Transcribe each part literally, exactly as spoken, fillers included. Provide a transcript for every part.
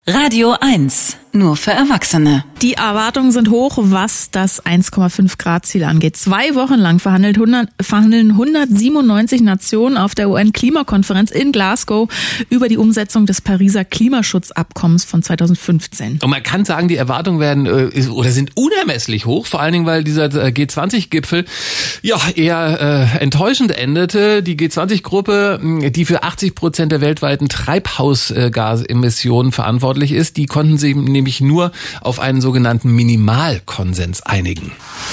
Radio eins, nur für Erwachsene. Die Erwartungen sind hoch, was das eins Komma fünf Grad Ziel angeht. Zwei Wochen lang verhandelt hundert, verhandeln hundertsiebenundneunzig Nationen auf der U N-Klimakonferenz in Glasgow über die Umsetzung des Pariser Klimaschutzabkommens von zweitausendfünfzehn. Und man kann sagen, die Erwartungen werden äh, oder sind unermesslich hoch, vor allen Dingen, weil dieser G zwanzig Gipfel ja eher äh, enttäuschend endete. Die G zwanzig Gruppe, die für achtzig Prozent der weltweiten Treibhausgasemissionen verantwortlich ist, die konnten sich nämlich nur auf einen sogenannten Minimalkonsens einigen.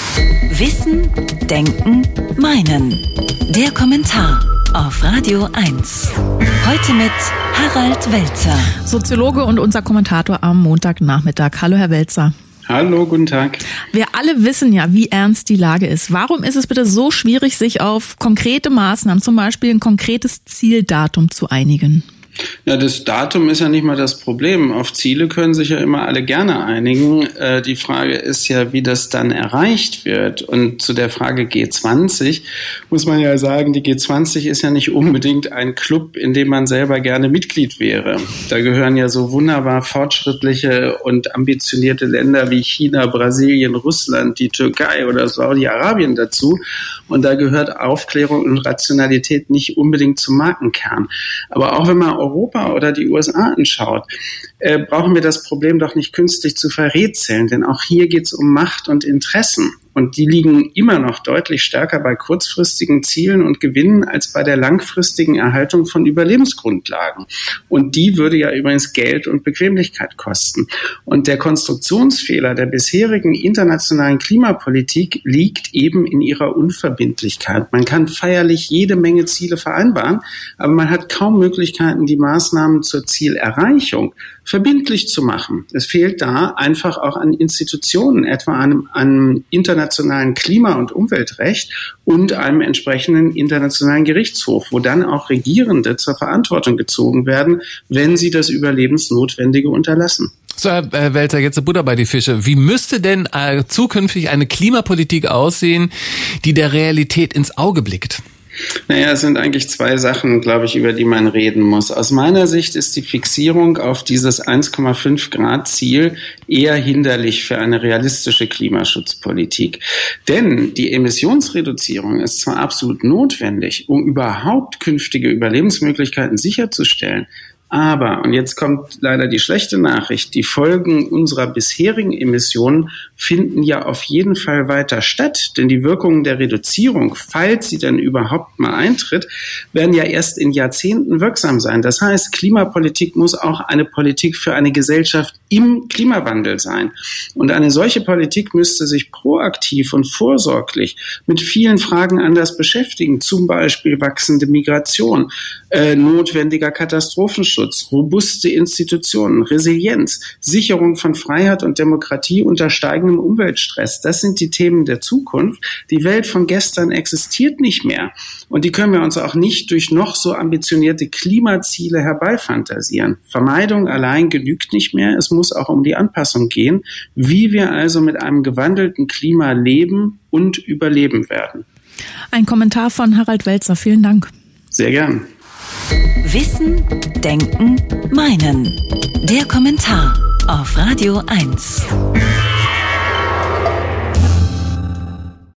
Wissen, Denken, Meinen. Der Kommentar auf Radio eins. Heute mit Harald Welzer. Soziologe und unser Kommentator am Montagnachmittag. Hallo, Herr Welzer. Hallo, guten Tag. Wir alle wissen ja, wie ernst die Lage ist. Warum ist es bitte so schwierig, sich auf konkrete Maßnahmen, zum Beispiel ein konkretes Zieldatum zu einigen? Ja, das Datum ist ja nicht mal das Problem. Auf Ziele können sich ja immer alle gerne einigen. Äh, die Frage ist ja, wie das dann erreicht wird. Und zu der Frage G zwanzig muss man ja sagen, die G zwanzig ist ja nicht unbedingt ein Club, in dem man selber gerne Mitglied wäre. Da gehören ja so wunderbar fortschrittliche und ambitionierte Länder wie China, Brasilien, Russland, die Türkei oder Saudi-Arabien dazu. Und da gehört Aufklärung und Rationalität nicht unbedingt zum Markenkern. Aber auch wenn man Europa oder die U S A anschaut, äh, brauchen wir das Problem doch nicht künstlich zu verrätseln, denn auch hier geht es um Macht und Interessen. Und die liegen immer noch deutlich stärker bei kurzfristigen Zielen und Gewinnen als bei der langfristigen Erhaltung von Überlebensgrundlagen. Und die würde ja übrigens Geld und Bequemlichkeit kosten. Und der Konstruktionsfehler der bisherigen internationalen Klimapolitik liegt eben in ihrer Unverbindlichkeit. Man kann feierlich jede Menge Ziele vereinbaren, aber man hat kaum Möglichkeiten, die Maßnahmen zur Zielerreichung verbindlich zu machen. Es fehlt da einfach auch an Institutionen, etwa an einem internationalen Klima- und Umweltrecht und einem entsprechenden internationalen Gerichtshof, wo dann auch Regierende zur Verantwortung gezogen werden, wenn sie das Überlebensnotwendige unterlassen. So, Herr Welzer, jetzt Butter bei die Fische. Wie müsste denn äh, zukünftig eine Klimapolitik aussehen, die der Realität ins Auge blickt? Naja, es sind eigentlich zwei Sachen, glaube ich, über die man reden muss. Aus meiner Sicht ist die Fixierung auf dieses eins Komma fünf Grad Ziel eher hinderlich für eine realistische Klimaschutzpolitik. Denn die Emissionsreduzierung ist zwar absolut notwendig, um überhaupt künftige Überlebensmöglichkeiten sicherzustellen, aber, und jetzt kommt leider die schlechte Nachricht, die Folgen unserer bisherigen Emissionen finden ja auf jeden Fall weiter statt, denn die Wirkungen der Reduzierung, falls sie denn überhaupt mal eintritt, werden ja erst in Jahrzehnten wirksam sein. Das heißt, Klimapolitik muss auch eine Politik für eine Gesellschaft im Klimawandel sein. Und eine solche Politik müsste sich proaktiv und vorsorglich mit vielen Fragen anders beschäftigen, zum Beispiel wachsende Migration, äh, notwendiger Katastrophenschutz, robuste Institutionen, Resilienz, Sicherung von Freiheit und Demokratie unter steigendem Umweltstress. Das sind die Themen der Zukunft. Die Welt von gestern existiert nicht mehr. Und die können wir uns auch nicht durch noch so ambitionierte Klimaziele herbeifantasieren. Vermeidung allein genügt nicht mehr. Es muss auch um die Anpassung gehen, wie wir also mit einem gewandelten Klima leben und überleben werden. Ein Kommentar von Harald Welzer. Vielen Dank. Sehr gern. Wissen, Denken, Meinen. Der Kommentar auf Radio eins.